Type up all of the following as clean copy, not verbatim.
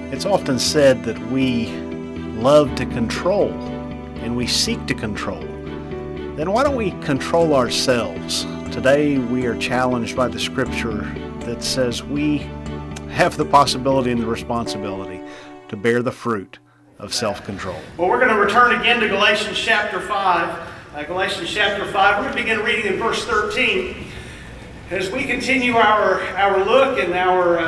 It's often said that we love to control and we seek to control. Then why don't we control ourselves? Today we are challenged by the scripture that says we have the possibility and the responsibility to bear the fruit of self-control. Well, we're going to return again to Galatians chapter 5. Galatians chapter 5, we're going to begin reading in verse 13. As we continue our look and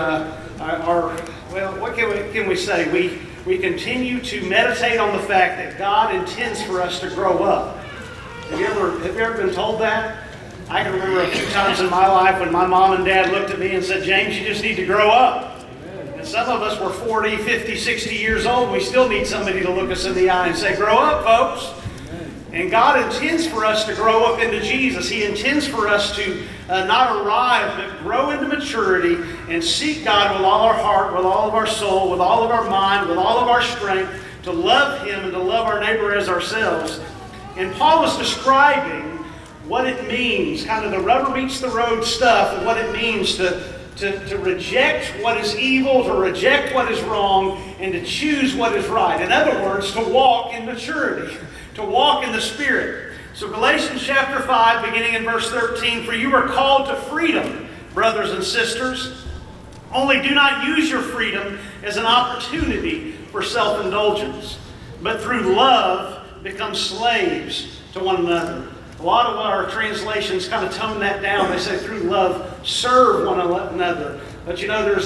what can we say? We continue to meditate on the fact that God intends for us to grow up. Have you ever been told that? I can remember a few times in my life when my mom and dad looked at me and said, "James, you just need to grow up." And some of us were 40, 50, 60 years old. We still need somebody to look us in the eye and say, "Grow up, folks." And God intends for us to grow up into Jesus. He intends for us to not arrive, but grow into maturity and seek God with all our heart, with all of our soul, with all of our mind, with all of our strength, to love Him and to love our neighbor as ourselves. And Paul is describing what it means, kind of the rubber meets the road stuff, of what it means to reject what is evil, to reject what is wrong, and to choose what is right. In other words, to walk in maturity, to walk in the Spirit. So Galatians chapter 5, beginning in verse 13, "For you are called to freedom, brothers and sisters. Only do not use your freedom as an opportunity for self-indulgence, but through love become slaves to one another." A lot of our translations kind of tone that down. They say through love serve one another. But you know, there's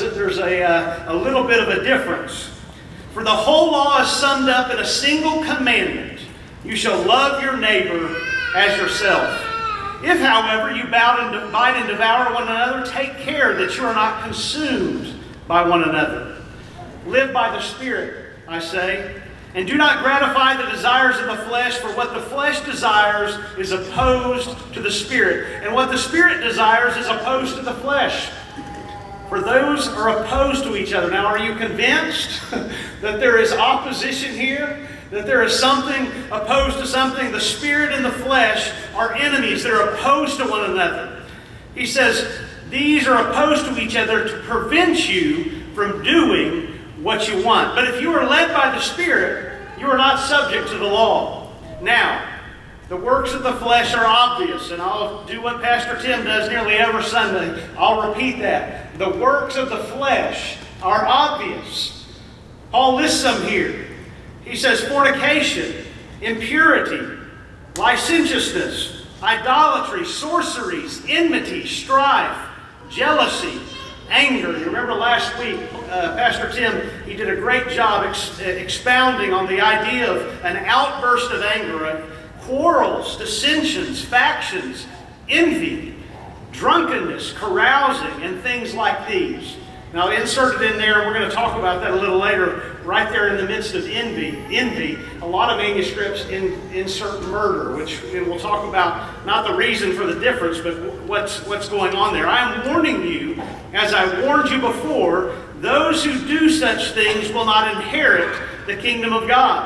a little bit of a difference. "For the whole law is summed up in a single commandment. You shall love your neighbor as yourself. If, however, you bite and devour one another, take care that you are not consumed by one another. Live by the Spirit, I say, and do not gratify the desires of the flesh, for what the flesh desires is opposed to the Spirit, and what the Spirit desires is opposed to the flesh. For those are opposed to each other." Now, are you convinced that there is opposition here? That there is something opposed to something? The Spirit and the flesh are enemies. They're opposed to one another. He says, these are opposed to each other to prevent you from doing what you want. But if you are led by the Spirit, you are not subject to the law. Now, the works of the flesh are obvious, and I'll do what Pastor Tim does nearly every Sunday. I'll repeat that. The works of the flesh are obvious. Paul lists them here. He says fornication, impurity, licentiousness, idolatry, sorceries, enmity, strife, jealousy, anger. You remember last week, Pastor Tim, he did a great job expounding on the idea of an outburst of anger, quarrels, dissensions, factions, envy, drunkenness, carousing, and things like these. Now, inserted in there, we're going to talk about that a little later, right there in the midst of envy, a lot of manuscripts insert murder, which we'll talk about, not the reason for the difference, but what's going on there. I am warning you, as I warned you before, those who do such things will not inherit the kingdom of God.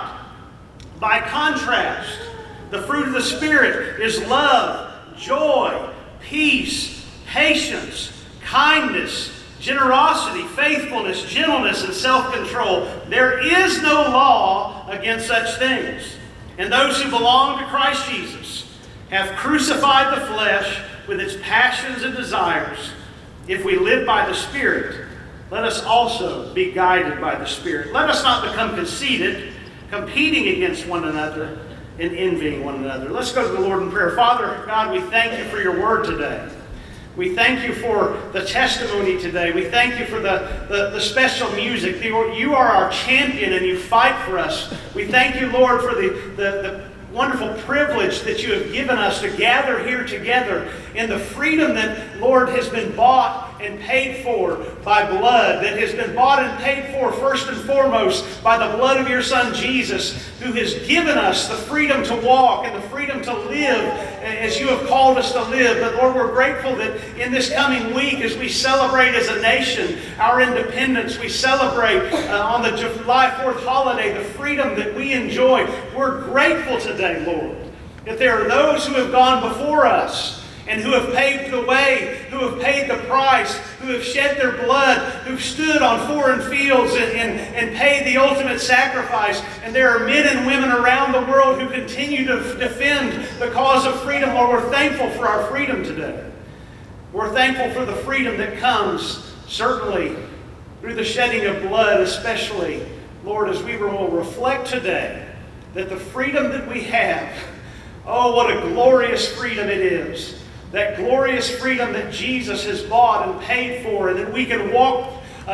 By contrast, the fruit of the Spirit is love, joy, peace, patience, kindness, generosity, faithfulness, gentleness, and self-control. There is no law against such things. And those who belong to Christ Jesus have crucified the flesh with its passions and desires. If we live by the Spirit, let us also be guided by the Spirit. Let us not become conceited, competing against one another, and envying one another. Let's go to the Lord in prayer. Father God, we thank you for your word today. We thank you for the testimony today. We thank you for the special music. You are our champion and you fight for us. We thank you, Lord, for the wonderful privilege that you have given us to gather here together in the freedom that, Lord, has been bought and paid for by blood, that has been bought and paid for first and foremost by the blood of your Son Jesus, who has given us the freedom to walk and the freedom to live as you have called us to live. But Lord, we're grateful that in this coming week, as we celebrate as a nation our independence, we celebrate on the July 4th holiday the freedom that we enjoy. We're grateful today, Lord, that there are those who have gone before us and who have paved the way, who have paid the price, who have shed their blood, who've stood on foreign fields and paid the ultimate sacrifice. And there are men and women around the world who continue to defend the cause of freedom. Lord, we're thankful for our freedom today. We're thankful for the freedom that comes, certainly, through the shedding of blood, especially, Lord, as we will reflect today that the freedom that we have, oh, what a glorious freedom it is. That glorious freedom that Jesus has bought and paid for, and that we can walk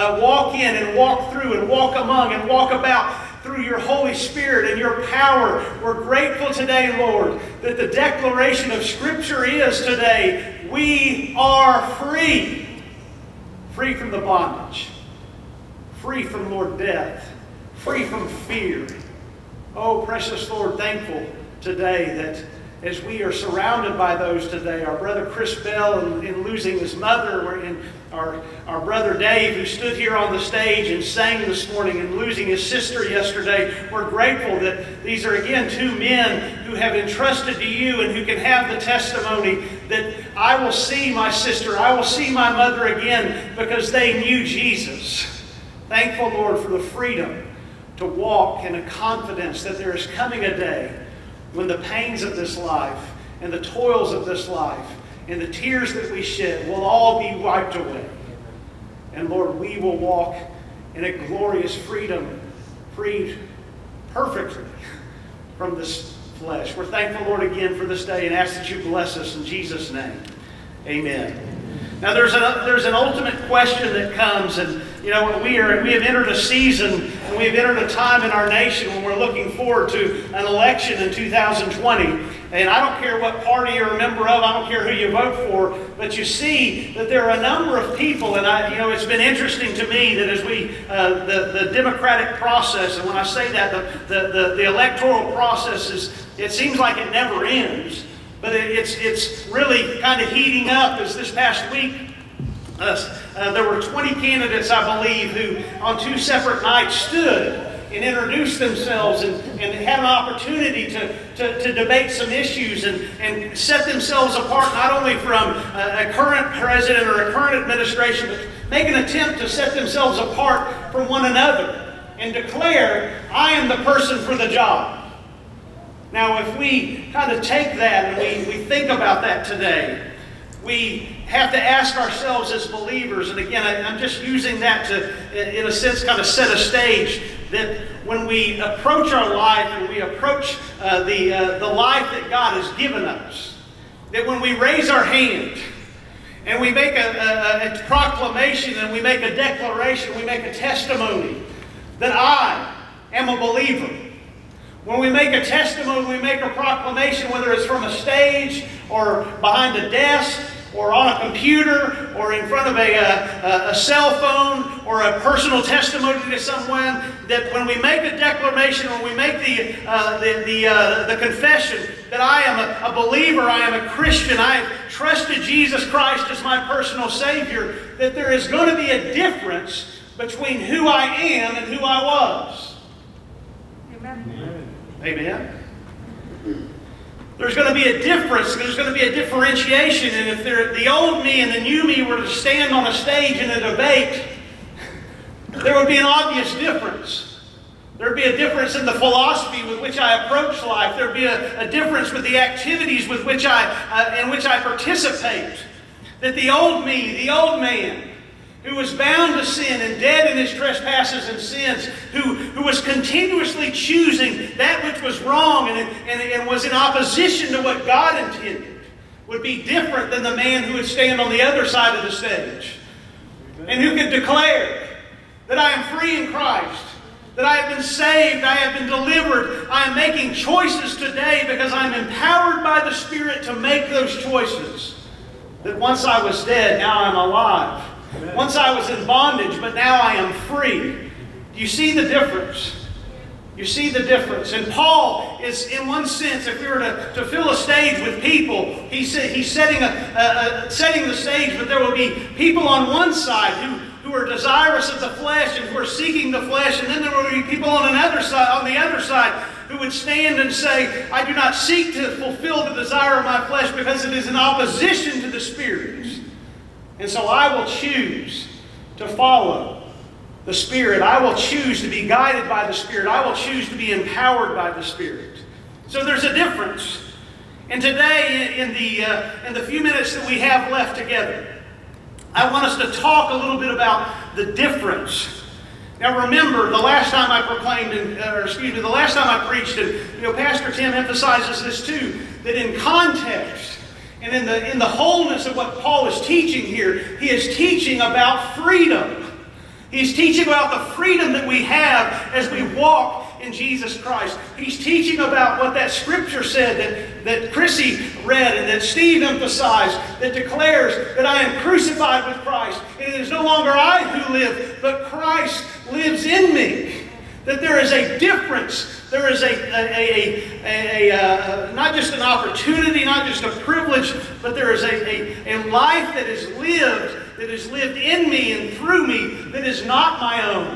in and walk through and walk among and walk about through your Holy Spirit and your power. We're grateful today, Lord, that the declaration of Scripture is today, we are free. Free from the bondage. Free from, Lord, death. Free from fear. Oh, precious Lord, thankful today that as we are surrounded by those today, our brother Chris Bell in losing his mother, and our brother Dave who stood here on the stage and sang this morning and losing his sister yesterday, we're grateful that these are again two men who have entrusted to you and who can have the testimony that I will see my sister, I will see my mother again because they knew Jesus. Thankful, Lord, for the freedom to walk in a confidence that there is coming a day when the pains of this life and the toils of this life and the tears that we shed will all be wiped away. And Lord, we will walk in a glorious freedom, freed perfectly from this flesh. We're thankful, Lord, again for this day and ask that you bless us in Jesus' name. Amen. Now there's an ultimate question that comes, and we have entered a season and we have entered a time in our nation when we're looking forward to an election in 2020. And I don't care what party you're a member of, I don't care who you vote for, but you see that there are a number of people, and it's been interesting to me that as we the democratic process, and when I say that, the electoral process it seems like it never ends. But it's really kind of heating up as this past week. There were 20 candidates, I believe, who on two separate nights stood and introduced themselves and had an opportunity to debate some issues and set themselves apart not only from a current president or a current administration, but make an attempt to set themselves apart from one another and declare, I am the person for the job. Now, if we kind of take that and we think about that today, we have to ask ourselves as believers, and again, I'm just using that to, in a sense, kind of set a stage, that when we approach our life and we approach the life that God has given us, that when we raise our hand and we make a proclamation and we make a declaration, we make a testimony that I am a believer. When we make a testimony, we make a proclamation, whether it's from a stage or behind a desk or on a computer or in front of a cell phone or a personal testimony to someone, that when we make a declaration, when we make the confession that I am a believer, I am a Christian, I have trusted Jesus Christ as my personal Savior, that there is going to be a difference between who I am and who I was. Amen. Amen. There's going to be a difference. There's going to be a differentiation. And if the old me and the new me were to stand on a stage in a debate, there would be an obvious difference. There would be a difference in the philosophy with which I approach life. There would be a difference with the activities with which in which I participate. That the old me, the old man, who was bound to sin and dead in his trespasses and sins, who was continuously choosing that which was wrong and was in opposition to what God intended, would be different than the man who would stand on the other side of the stage and who could declare that I am free in Christ, that I have been saved, I have been delivered, I am making choices today because I'm empowered by the Spirit to make those choices. That once I was dead, now I'm alive. Once I was in bondage, but now I am free. Do you see the difference? You see the difference. And Paul is, in one sense, if we were to fill a stage with people, he's setting the stage, but there will be people on one side who are desirous of the flesh and who are seeking the flesh, and then there would be people on the other side who would stand and say, I do not seek to fulfill the desire of my flesh because it is in opposition to the Spirit. And so I will choose to follow the Spirit. I will choose to be guided by the Spirit. I will choose to be empowered by the Spirit. So there's a difference. And today, in the few minutes that we have left together, I want us to talk a little bit about the difference. Now remember, the last time I the last time I preached, and Pastor Tim emphasizes this too, that in context and in the wholeness of what Paul is teaching here, he is teaching about freedom. He's teaching about the freedom that we have as we walk in Jesus Christ. He's teaching about what that scripture said that Chrissy read and that Steve emphasized, that declares that I am crucified with Christ. And it is no longer I who live, but Christ lives in me. That there is a difference. There is not just an opportunity, not just a privilege, but there is a life that is lived in me and through me that is not my own.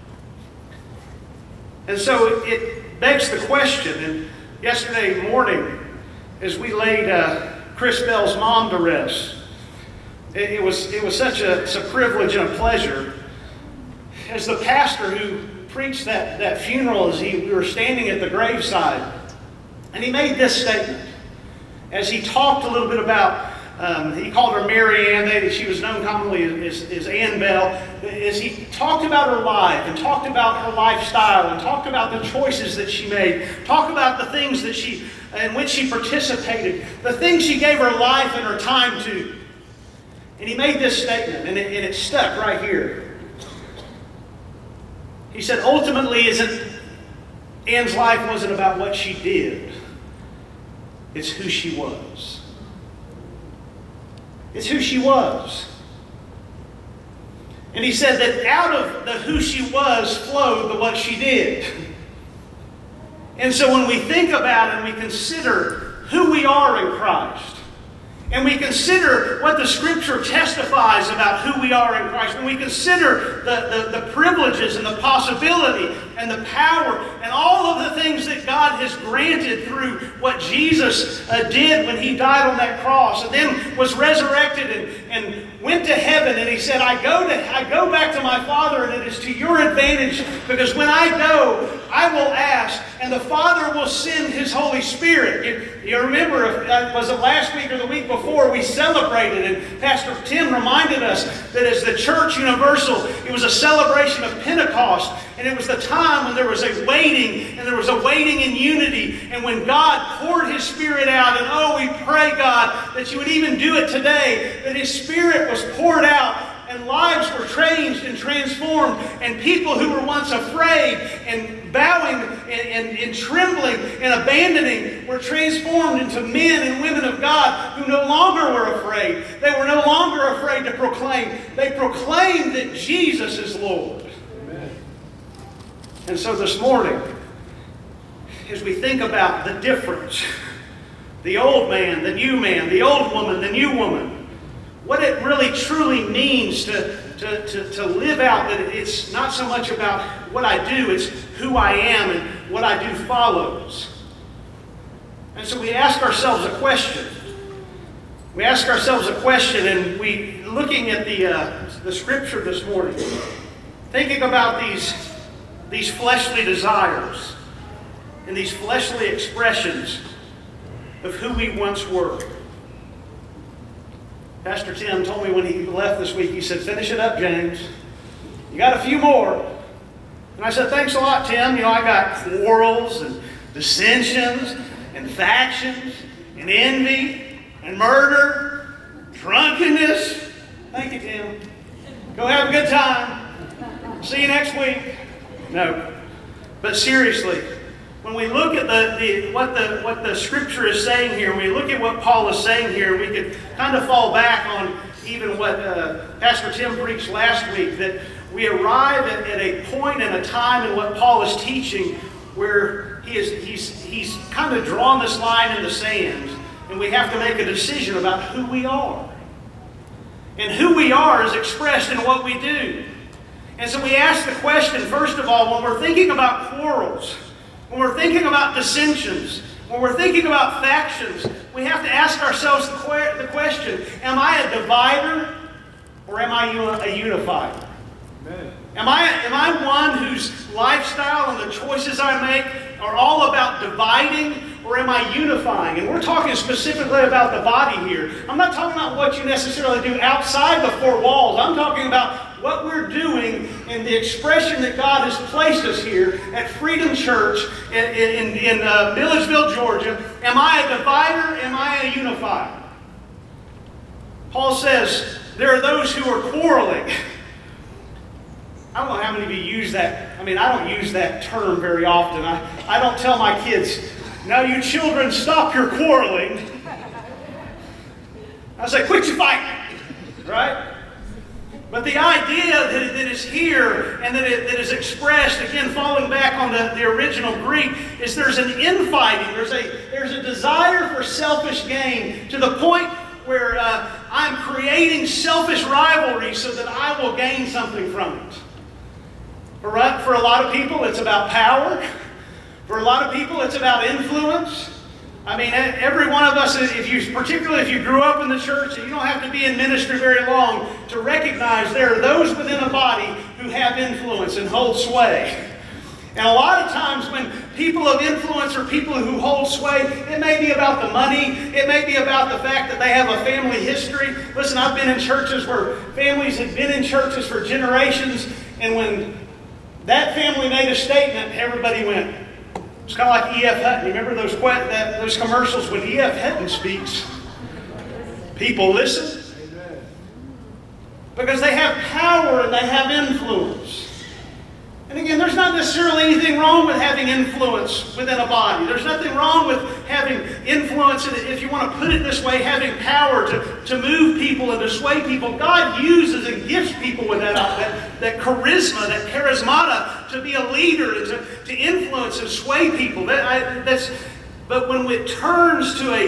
And so it begs the question, and yesterday morning, as we laid Chris Bell's mom to rest, it was such a privilege and a pleasure. As the pastor who preached that funeral, as we were standing at the graveside, and he made this statement, as he talked a little bit about, he called her Mary Ann, she was known commonly as Ann Bell, as he talked about her life and talked about her lifestyle and talked about the choices that she made, talked about the things that in which she participated, the things she gave her life and her time to. And he made this statement, and it stuck right here. He said, ultimately, Ann's life wasn't about what she did. It's who she was. It's who she was. And he said that out of the who she was flowed the what she did. And so when we think about and we consider who we are in Christ, and we consider what the Scripture testifies about who we are in Christ, when we consider the privileges and the possibility and the power and all of the things that God has granted through what Jesus did when He died on that cross and then was resurrected and went to heaven, and He said, I go back to my Father, and it is to your advantage, because when I go, I will ask, and the Father will send His Holy Spirit. You remember, was it last week or the week before, we celebrated, and Pastor Tim reminded us that as the Church Universal, it was a celebration of Pentecost, and it was the time when there was a waiting, and there was a waiting in unity, and when God poured His Spirit out, and oh, we pray, God, that You would even do it today, that His Spirit was poured out, and lives were changed and transformed, and people who were once afraid and bowing and trembling and abandoning were transformed into men and women of God who no longer were afraid. They were no longer afraid to proclaim. They proclaimed that Jesus is Lord. Amen. And so this morning, as we think about the difference, the old man, the new man, the old woman, the new woman, what it really truly means to live out, that it's not so much about what I do, it's who I am, and what I do follows. And so we ask ourselves a question. We ask ourselves a question, and we, looking at the Scripture this morning, thinking about these fleshly desires and these fleshly expressions of who we once were. Pastor Tim told me when he left this week, he said, finish it up, James. You got a few more. And I said, thanks a lot, Tim. I got quarrels and dissensions and factions and envy and murder, drunkenness. Thank you, Tim. Go have a good time. See you next week. No. But seriously, when we look at what the Scripture is saying here, when we look at what Paul is saying here, we could kind of fall back on even what Pastor Tim preached last week, that we arrive at a point and a time in what Paul is teaching where he's kind of drawn this line in the sand, and we have to make a decision about who we are. And who we are is expressed in what we do. And so we ask the question, first of all, when we're thinking about quarrels, when we're thinking about dissensions, when we're thinking about factions, we have to ask ourselves the question, am I a divider or am I a unifier? Amen. Am I one whose lifestyle and the choices I make are all about dividing, or am I unifying? And we're talking specifically about the body here. I'm not talking about what you necessarily do outside the four walls. I'm talking about what we're doing in the expression that God has placed us here at Freedom Church in Milledgeville, Georgia. Am I a divider? Am I a unifier? Paul says there are those who are quarreling. I don't know how many of you use that. I mean, I don't use that term very often. I don't tell my kids, now you children, stop your quarreling. I say, quit your fighting. Right? But the idea that is here and that is expressed, again, falling back on the original Greek, is there's an infighting. There's a desire for selfish gain to the point where I'm creating selfish rivalry so that I will gain something from it. For a lot of people, it's about power. For a lot of people, it's about influence. I mean, every one of us, particularly if you grew up in the church, you don't have to be in ministry very long to recognize there are those within a body who have influence and hold sway. And a lot of times when people of influence or people who hold sway, it may be about the money, it may be about the fact that they have a family history. Listen, I've been in churches where families have been in churches for generations, and when that family made a statement, everybody went. It's kind of like E.F. Hutton. You remember those commercials when E.F. Hutton speaks? People listen. Because they have power and they have influence. And again, there's not necessarily anything wrong with having influence within a body. There's nothing wrong with having influence, if you want to put it this way, having power to move people and to sway people. God uses and gifts people with that charisma, that charismata, to be a leader and to influence and sway people. But when it turns to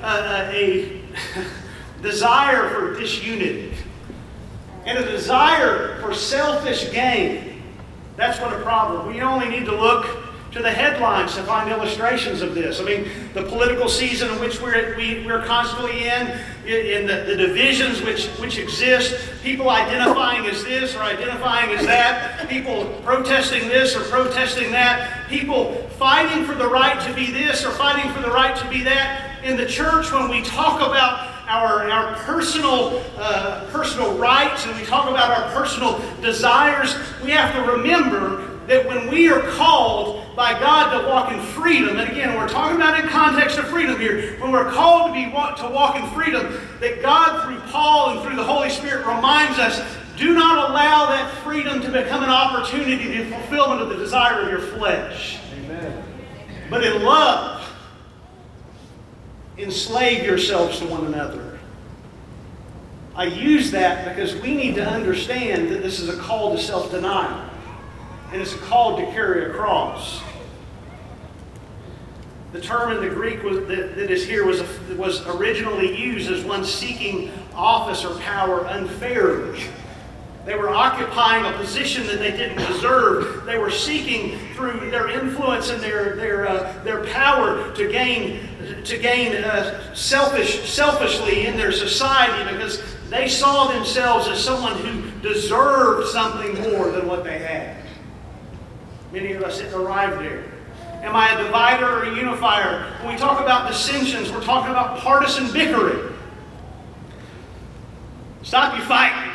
a desire for disunity and a desire for selfish gain, that's what a problem. We only need to look to the headlines to find illustrations of this. I mean, the political season in which we're constantly in the divisions which exist, people identifying as this or identifying as that, people protesting this or protesting that, people fighting for the right to be this or fighting for the right to be that. In the church, when we talk about our personal rights and we talk about our personal desires, we have to remember that when we are called by God to walk in freedom, and again, we're talking about in context of freedom here, when we're called to walk in freedom, that God through Paul and through the Holy Spirit reminds us, do not allow that freedom to become an opportunity to fulfillment of the desire of your flesh. Amen. But in love, enslave yourselves to one another. I use that because we need to understand that this is a call to self-denial. And it's a call to carry a cross. The term in the Greek that is here was originally used as one seeking office or power unfairly. They were occupying a position that they didn't deserve. They were seeking through their influence and their power to gain selfishly in their society because they saw themselves as someone who deserved something more than what they had. Many of us didn't arrive there. Am I a divider or a unifier? When we talk about dissensions, we're talking about partisan bickering. Stop your fighting.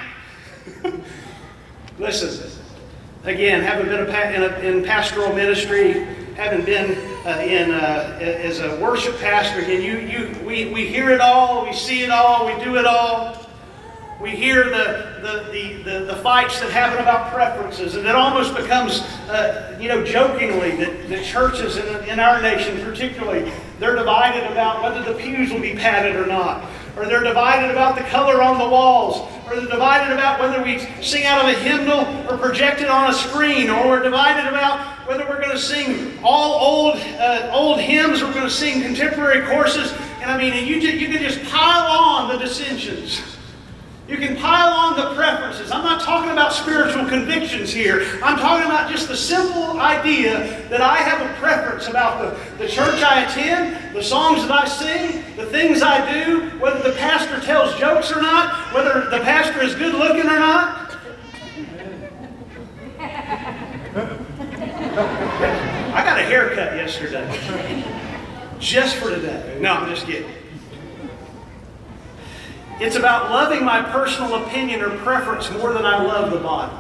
Listen, again, having been in pastoral ministry, having been as a worship pastor, again, we hear it all, we see it all, we do it all. We hear the fights that happen about preferences, and it almost becomes, jokingly that churches in our nation particularly, they're divided about whether the pews will be padded or not, or they're divided about the color on the walls, or they're divided about whether we sing out of a hymnal or project it on a screen, or we're divided about whether we're going to sing all old hymns or we're going to sing contemporary courses. And I mean, you can just pile on the dissensions. You can pile on the preferences. I'm not talking about spiritual convictions here. I'm talking about just the simple idea that I have a preference about the church I attend, the songs that I sing, the things I do, whether the pastor tells jokes or not, whether the pastor is good looking or not. I got a haircut yesterday. Just for today. No, I'm just kidding. It's about loving my personal opinion or preference more than I love the body.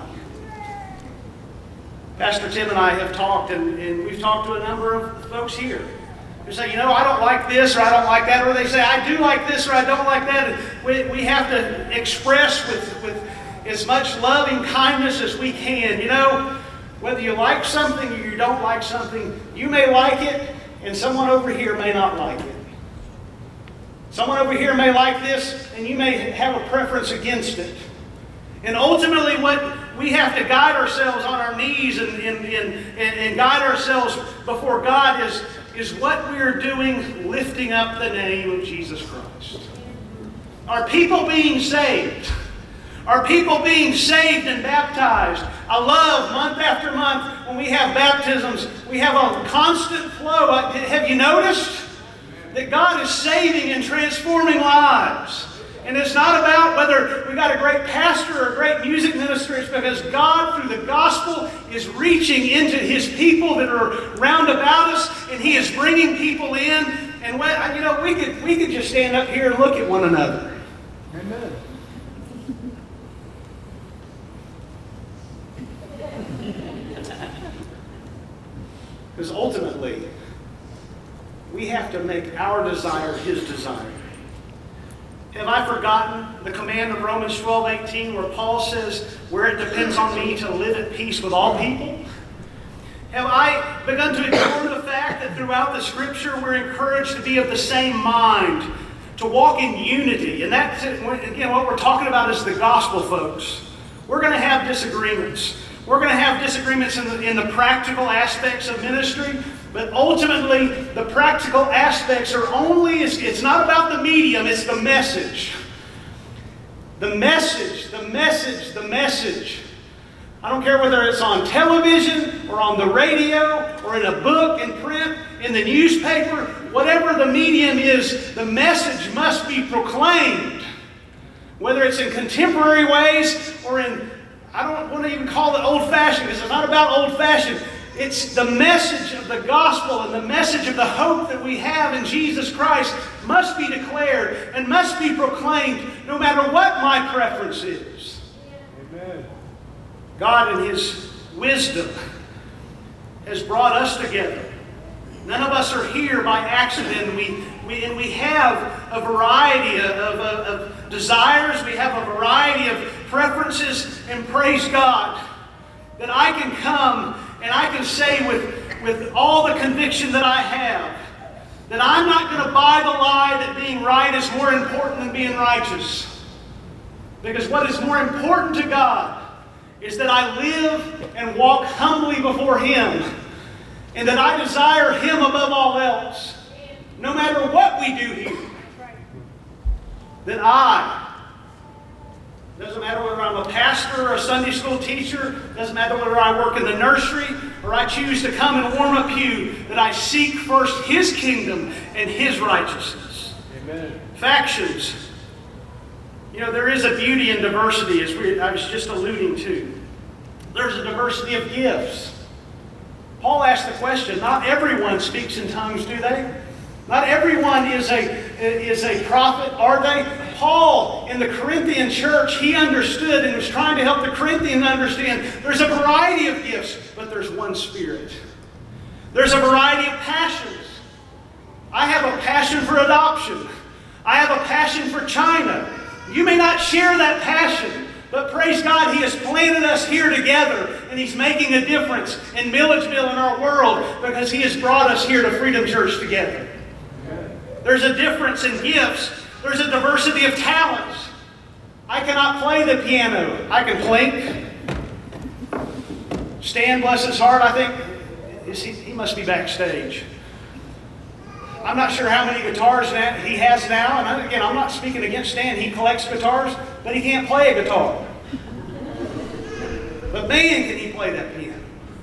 Pastor Tim and I have talked, and we've talked to a number of folks here who say, I don't like this or I don't like that, or they say, I do like this or I don't like that. And we have to express with as much loving kindness as we can. Whether you like something or you don't like something, you may like it, and someone over here may not like it. Someone over here may like this, and you may have a preference against it. And ultimately, what we have to guide ourselves on our knees and guide ourselves before God is what we are doing, lifting up the name of Jesus Christ. Are people being saved? Are people being saved and baptized? I love month after month when we have baptisms, we have a constant flow. Have you noticed that God is saving and transforming lives? And it's not about whether we got a great pastor or a great music minister. It's because God, through the gospel, is reaching into His people that are round about us, and He is bringing people in. And we could just stand up here and look at one another. Amen. Because ultimately, we have to make our desire His desire. Have I forgotten the command of Romans 12:18 where Paul says, where it depends on me to live at peace with all people? Have I begun to ignore the fact that throughout the Scripture we're encouraged to be of the same mind, to walk in unity? And that's, again, what we're talking about is the gospel, folks. We're going to have disagreements. We're going to have disagreements in the practical aspects of ministry, but ultimately the practical aspects are it's not about the medium, it's the message. The message, the message, the message. I don't care whether it's on television or on the radio or in a book, in print, in the newspaper, whatever the medium is, the message must be proclaimed. Whether it's in contemporary ways or in, I don't want to even call it old-fashioned, because it's not about old-fashioned. It's the message of the gospel and the message of the hope that we have in Jesus Christ must be declared and must be proclaimed no matter what my preference is. Amen. God in His wisdom has brought us together. None of us are here by accident. We have a variety of desires. We have a variety of preferences, and praise God that I can come and I can say with all the conviction that I have that I'm not going to buy the lie that being right is more important than being righteous. Because what is more important to God is that I live and walk humbly before Him, and that I desire Him above all else, no matter what we do here. That doesn't matter whether I'm a pastor or a Sunday school teacher, doesn't matter whether I work in the nursery or I choose to come and warm a pew, that I seek first His kingdom and His righteousness. Amen. Factions. There is a beauty in diversity, as I was just alluding to. There's a diversity of gifts. Paul asked the question, not everyone speaks in tongues, do they? Not everyone is a prophet, are they? Paul, in the Corinthian church, he understood and was trying to help the Corinthians understand there's a variety of gifts, but there's one Spirit. There's a variety of passions. I have a passion for adoption. I have a passion for China. You may not share that passion, but praise God, He has planted us here together, and He's making a difference in Milledgeville and our world because He has brought us here to Freedom Church together. There's a difference in gifts. There's a diversity of talents. I cannot play the piano. I can plink. Stan, bless his heart, I think, he must be backstage. I'm not sure how many guitars he has now. And again, I'm not speaking against Stan. He collects guitars, but he can't play a guitar. But man, can he play that piano.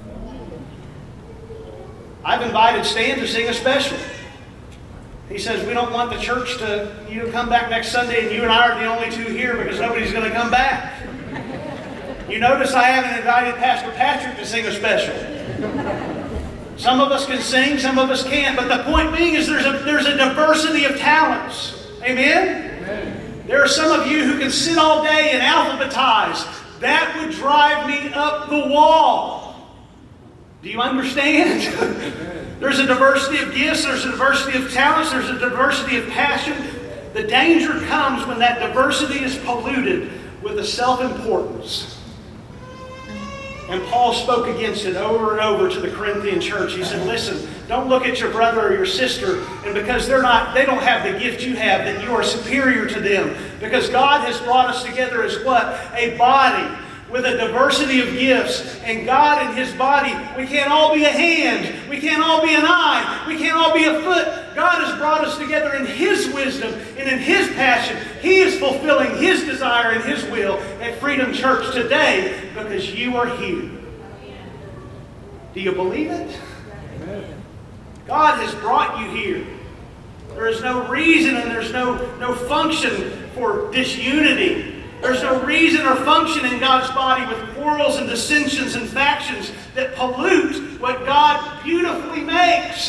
I've invited Stan to sing a special. He says, we don't want the church to, come back next Sunday and you and I are the only two here because nobody's going to come back. You notice I haven't invited Pastor Patrick to sing a special. Some of us can sing, some of us can't. But the point being is there's a diversity of talents. Amen? Amen? There are some of you who can sit all day and alphabetize. That would drive me up the wall. Do you understand? There's a diversity of gifts, there's a diversity of talents, there's a diversity of passion. The danger comes when that diversity is polluted with a self-importance. And Paul spoke against it over and over to the Corinthian church. He said, listen, don't look at your brother or your sister, and because they don't have the gift you have, that you are superior to them. Because God has brought us together as what? A body with a diversity of gifts. And God in His body, we can't all be a hand. We can't all be an eye. We can't all be a foot. God has brought us together in His wisdom and in His passion. He is fulfilling His desire and His will at Freedom Church today because you are here. Do you believe it? God has brought you here. There is no reason and there's no function for disunity. There's no reason or function in God's body with quarrels and dissensions and factions that pollute what God beautifully makes.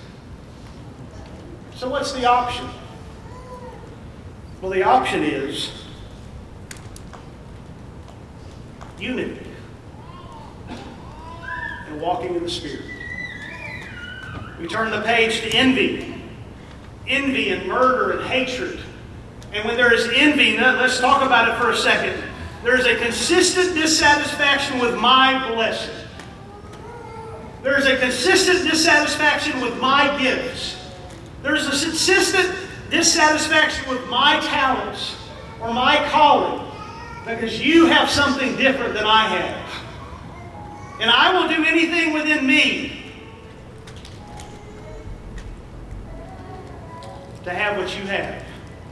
So what's the option? Well, the option is unity and walking in the Spirit. We turn the page to envy. Envy and murder and hatred. And when there is envy, let's talk about it for a second. There is a consistent dissatisfaction with my blessing. There is a consistent dissatisfaction with my gifts. There is a consistent dissatisfaction with my talents or my calling because you have something different than I have. And I will do anything within me to have what you have.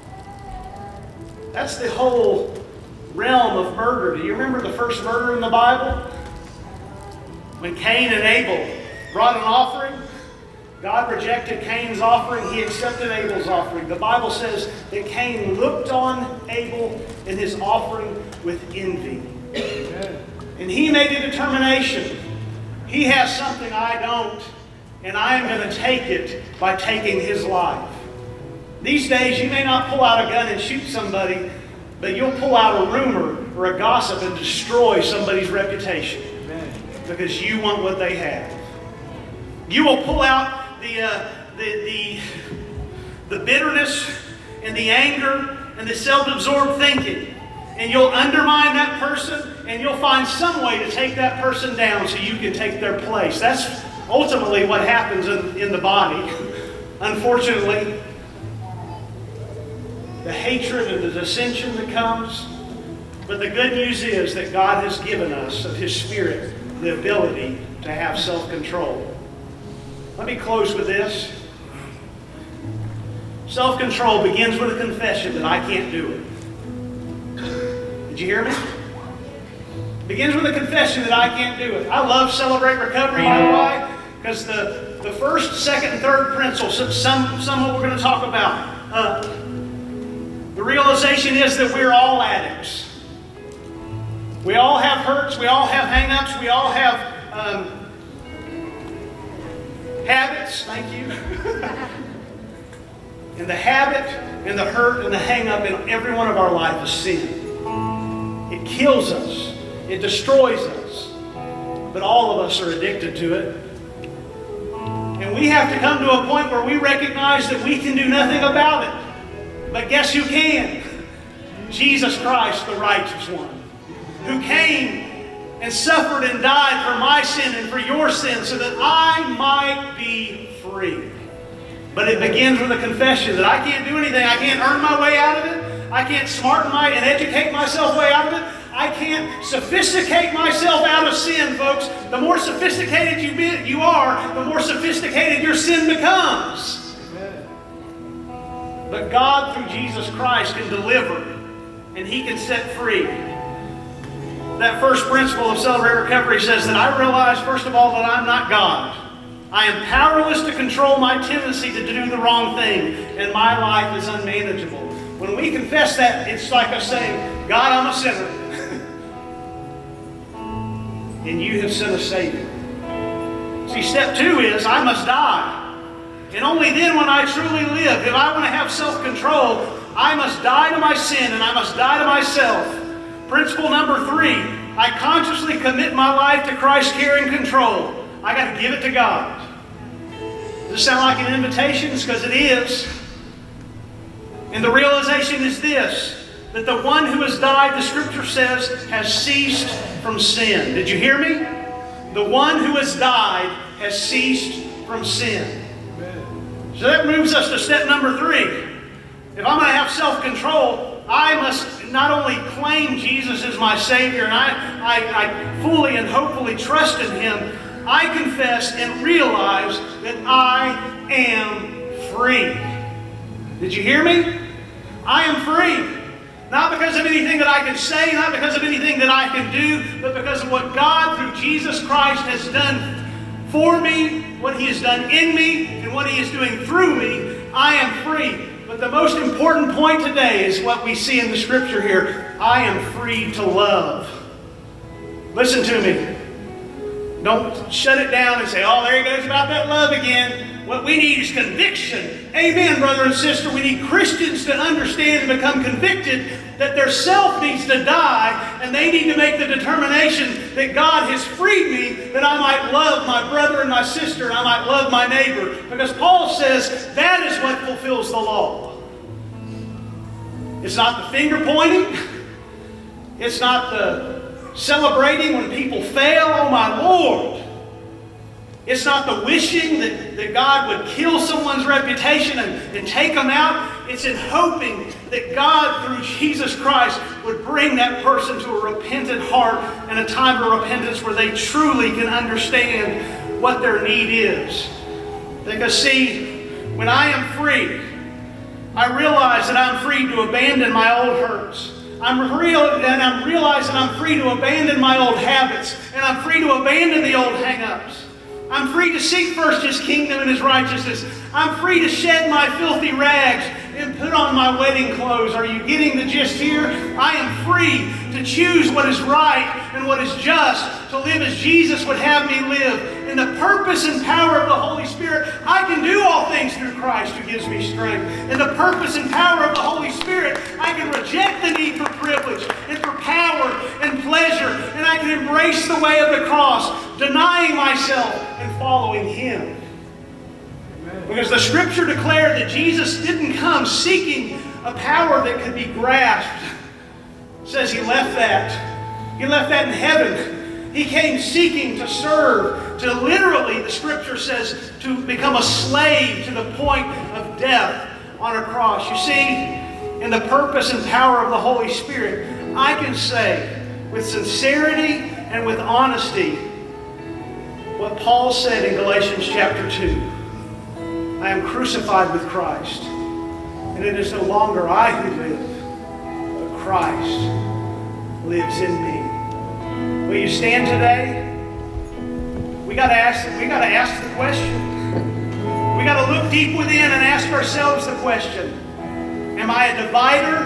That's the whole realm of murder. Do you remember the first murder in the Bible? When Cain and Abel brought an offering, God rejected Cain's offering. He accepted Abel's offering. The Bible says that Cain looked on Abel and his offering with envy. And he made a determination. He has something I don't, and I am going to take it by taking his life. These days, you may not pull out a gun and shoot somebody, but you'll pull out a rumor or a gossip and destroy somebody's reputation. Amen. Because you want what they have. You will pull out the bitterness and the anger and the self-absorbed thinking, and you'll undermine that person, and you'll find some way to take that person down so you can take their place. That's ultimately what happens in the body. Unfortunately, the hatred and the dissension that comes. But the good news is that God has given us of His Spirit the ability to have self-control. Let me close with this. Self-control begins with a confession that I can't do it. Did you hear me? It begins with a confession that I can't do it. I love Celebrate Recovery. You know why? Because the first, second, and third principles, some of what we're going to talk about. The realization is that we're all addicts. We all have hurts. We all have hang-ups. We all have habits. Thank you. And the habit and the hurt and the hang-up in every one of our life is sin. It kills us. It destroys us. But all of us are addicted to it. And we have to come to a point where we recognize that we can do nothing about it. But guess who can? Jesus Christ, the righteous one, who came and suffered and died for my sin and for your sin so that I might be free. But it begins with a confession that I can't do anything. I can't earn my way out of it. I can't smarten and educate myself way out of it. I can't sophisticate myself out of sin, folks. The more sophisticated you are, the more sophisticated your sin becomes. Amen. But God, through Jesus Christ, can deliver, and He can set free. That first principle of Celebrate Recovery says that I realize, first of all, that I'm not God. I am powerless to control my tendency to do the wrong thing, and my life is unmanageable. When we confess that, it's like us saying, God, I'm a sinner, and you have sent a Savior. See, step 2 is, I must die. And only then when I truly live, if I want to have self-control, I must die to my sin and I must die to myself. Principle number 3, I consciously commit my life to Christ's care and control. I got to give it to God. Does this sound like an invitation? It's because it is. And the realization is this, that the one who has died, the Scripture says, has ceased from sin. Did you hear me? The one who has died has ceased from sin. So that moves us to step number 3. If I'm going to have self-control, I must not only claim Jesus as my Savior, and I fully and hopefully trust in Him, I confess and realize that I am free. Did you hear me? I am free. Not because of anything that I can say, not because of anything that I can do, but because of what God through Jesus Christ has done for me, what He has done in me, and what He is doing through me. I am free. But the most important point today is what we see in the Scripture here. I am free to love. Listen to me. Don't shut it down and say, oh, there he goes about that love again. What we need is conviction. Amen, brother and sister. We need Christians to understand and become convicted that their self needs to die, and they need to make the determination that God has freed me that I might love my brother and my sister, and I might love my neighbor. Because Paul says that is what fulfills the law. It's not the finger pointing. It's not the celebrating when people fail. Oh my Lord. It's not the wishing that God would kill someone's reputation and take them out. It's in hoping that God, through Jesus Christ, would bring that person to a repentant heart and a time of repentance where they truly can understand what their need is. Because see, when I am free, I realize that I'm free to abandon my old hurts. I'm realizing I'm free to abandon my old habits, and I'm free to abandon the old hang-ups. I'm free to seek first His kingdom and His righteousness. I'm free to shed my filthy rags and put on my wedding clothes. Are you getting the gist here? I am free to choose what is right and what is just, to live as Jesus would have me live. In the purpose and power of the Holy Spirit, I can do all things through Christ who gives me strength. In the purpose and power of the Holy Spirit, I can reject the need for privilege and for power and pleasure, and I can embrace the way of the cross, denying myself and following Him. Because the Scripture declared that Jesus didn't come seeking a power that could be grasped. It says He left that. He left that in heaven. He came seeking to serve, to literally, the Scripture says, to become a slave to the point of death on a cross. You see, in the purpose and power of the Holy Spirit, I can say with sincerity and with honesty what Paul said in Galatians chapter 2. I am crucified with Christ, and it is no longer I who live, but Christ lives in me. Will you stand today? We got to ask the question. We got to look deep within and ask ourselves the question: am I a divider?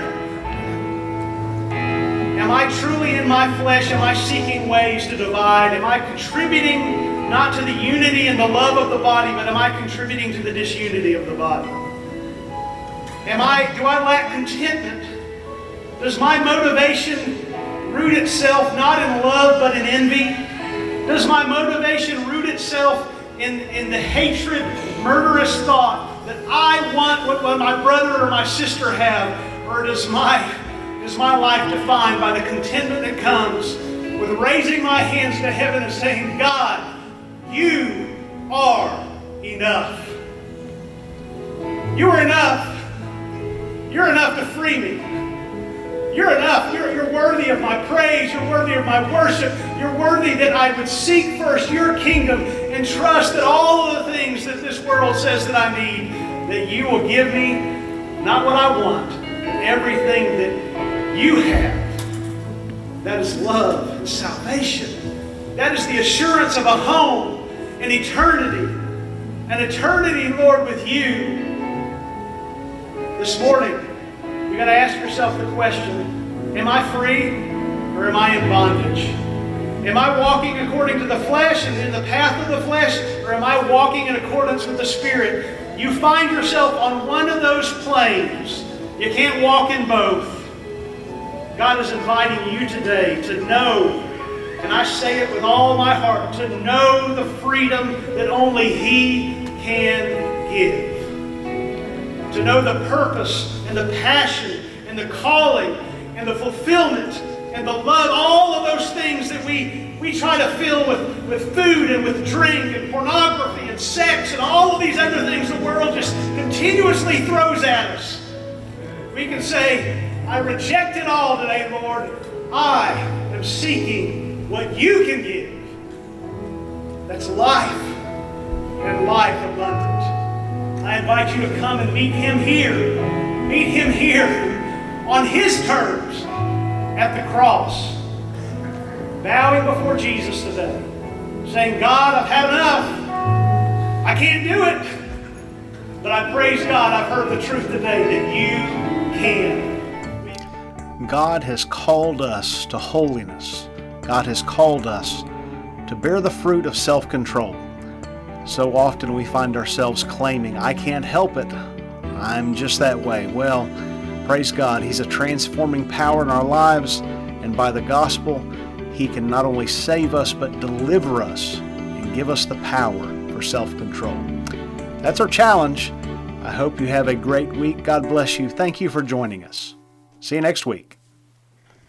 Am I truly in my flesh? Am I seeking ways to divide? Am I contributing not to the unity and the love of the body, but am I contributing to the disunity of the body? Do I lack contentment? Does my motivation root itself not in love but in envy? Does my motivation root itself in the hatred, murderous thought that I want what my brother or my sister have? Or is my life defined by the contentment that comes with raising my hands to heaven and saying, God, You are enough. You are enough. You're enough to free me. You're enough. You're worthy of my praise. You're worthy of my worship. You're worthy that I would seek first Your kingdom and trust that all of the things that this world says that I need, that You will give me Not what I want, but everything that you have. That is love and salvation. That is the assurance of a home and eternity. An eternity, Lord, with you. This morning, you got to ask yourself the question, am I free or am I in bondage? Am I walking according to the flesh and in the path of the flesh, or am I walking in accordance with the Spirit? You find yourself on one of those planes. You can't walk in both. God is inviting you today to know, and I say it with all my heart, to know the freedom that only He can give. To know the purpose and the passion and the calling and the fulfillment and the love, all of those things that we try to fill with food and with drink and pornography and sex and all of these other things the world just continuously throws at us. We can say, I reject it all today, Lord. I am seeking what you can give. That's life and life abundant. I invite you to come and meet Him here. Meet Him here on His terms at the cross. Bowing before Jesus today. Saying, God, I've had enough. I can't do it. But I praise God, I've heard the truth today that you can. God has called us to holiness. God has called us to bear the fruit of self-control. So often we find ourselves claiming, I can't help it. I'm just that way. Well, praise God. He's a transforming power in our lives, and by the gospel, He can not only save us, but deliver us and give us the power for self-control. That's our challenge. I hope you have a great week. God bless you. Thank you for joining us. See you next week.